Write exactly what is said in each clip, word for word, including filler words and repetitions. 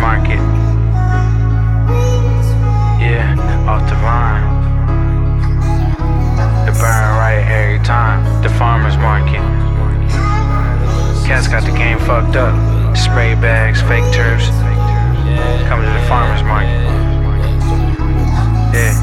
market. Yeah, off the vine. The burn right every time. The farmer's market. Cats got the game fucked up. Spray bags, fake turfs. Come to the farmer's market. Yeah.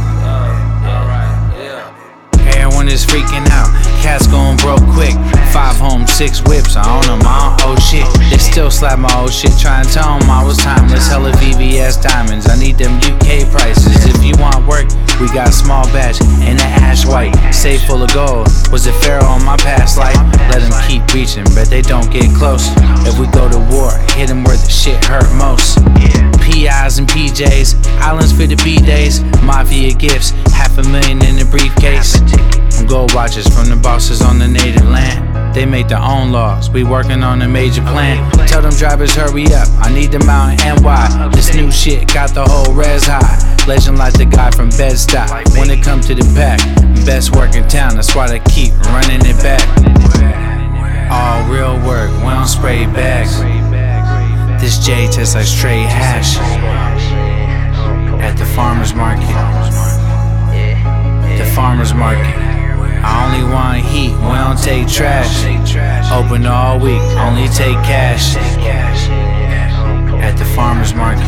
Everyone is freaking out. Cats going broke quick. Five homes, six whips. I own them, I don't owe shit. They still slap my old shit. Try and tell them I was timeless. Hella V V S diamonds. I need them U K prices. If you want work, we got small batch and an ash white. Safe full of gold. Was it Pharaoh on my past life? Let them keep reaching, but they don't get close. If we go to war, hit them where the shit hurt most. P Is and P Js, islands for the B-days. Mafia gifts, half a million in the briefcase. Gold watches from the bosses on the native land. They make their own laws, we working on a major plan. Tell them drivers hurry up, I need them out in N Y. This new shit got the whole res high. Legend like the guy from Bed-Stuy. When it come to the pack, best work in town, that's why they keep running it back. All real work, we don't spray bags. This J tastes like straight hash. At the farmer's market. The farmer's market. I only want heat, we don't take trash. Open all week, only take cash. At the farmer's market.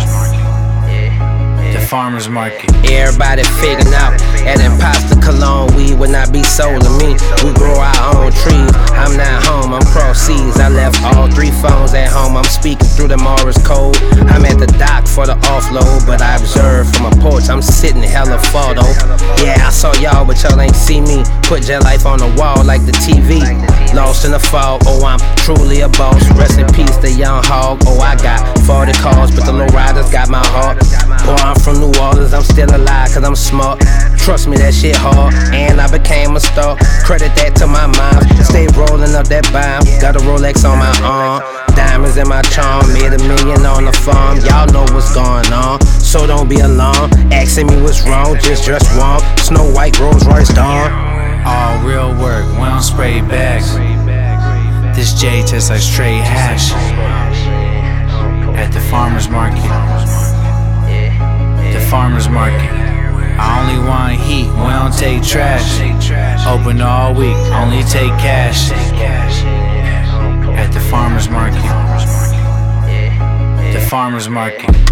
The farmer's market. Everybody figuring out that imposter cologne weed would not be sold to me. We grow our own trees. I'm not home, I'm cross seas. I left all three phones at home. I'm speaking through the Morris code. I'm at the dock for the offload, but I observe from a porch. I'm sitting hella far though. Yeah, I saw y'all, but y'all ain't see me. Put your life on the wall like the T V. Lost in the fog, oh I'm truly a boss. Rest in peace, the young hog. Oh I got forty cars, but the low riders got my heart. Boy, I'm from New Orleans, I'm still alive cause I'm smart. Trust me, that shit hard, and I became a star. Credit that to my mom. Stay rolling up that bomb. Got a Rolex on my arm, diamonds in my charm. Made a million on the farm. Y'all know what's going on, so don't be alarmed. Asking me what's wrong, just dress warm. Snow White, Rolls Royce Dawn. All real work, we don't spray bags. This J tastes like straight hash. At the farmer's market. The farmer's market. I only want heat, we don't take trash. Open all week, only take cash. At the farmer's market. The farmer's market.